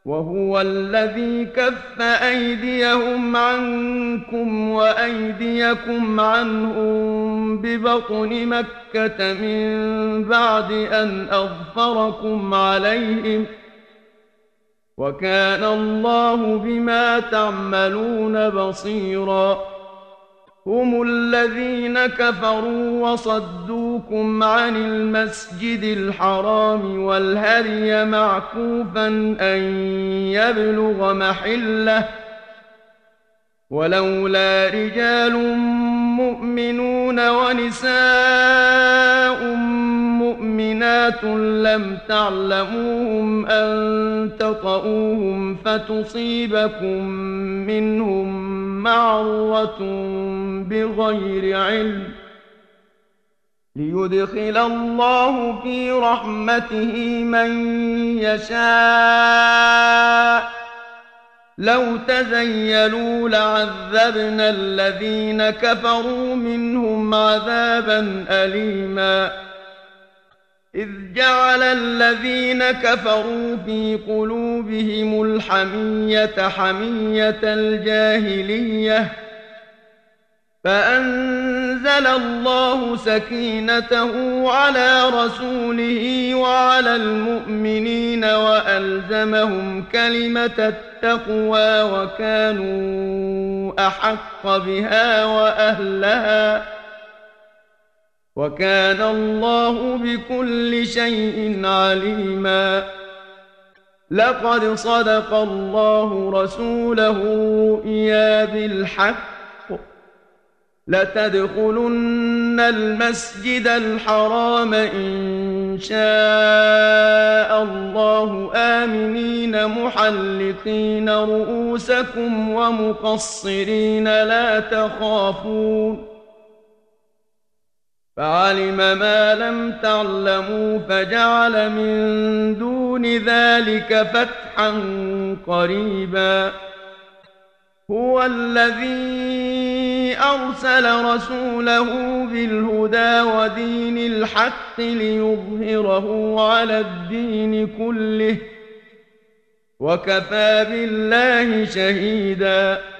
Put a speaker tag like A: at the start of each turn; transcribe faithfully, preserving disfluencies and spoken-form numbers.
A: وهو الذي كف أيديهم عنكم وأيديكم عنهم ببطن مكة من بعد أن أظفركم عليهم، وكان الله بما تعملون بصيرا. هم الذين كفروا وصدوكم عن المسجد الحرام والهدي معكوفا أن يبلغ محله، ولولا رجال مؤمنون ونساء مؤمنات لم تعلموهم أن تطؤوهم فتصيبكم منهم معرة بغير علم، ليدخل الله في رحمته من يشاء. لو تزيلوا لعذبنا الذين كفروا منهم عذابا أليما. إذ جعل الذين كفروا في قلوبهم الحمية حمية الجاهلية، فأنزل الله سكينته على رسوله وعلى المؤمنين وألزمهم كلمة التقوى وكانوا أحق بها وأهلها، وكان الله بكل شيء عليما. لقد صدق الله رسوله الرؤيا بالحق، لتدخلن المسجد الحرام إن شاء الله آمنين محلقين رؤوسكم ومقصرين لا تخافون، فعلم ما لم تعلموا فجعل من دون ذلك فتحا قريبا. هو الذي أرسل رسوله بالهدى ودين الحق ليظهره على الدين كله، وكفى بالله شهيدا.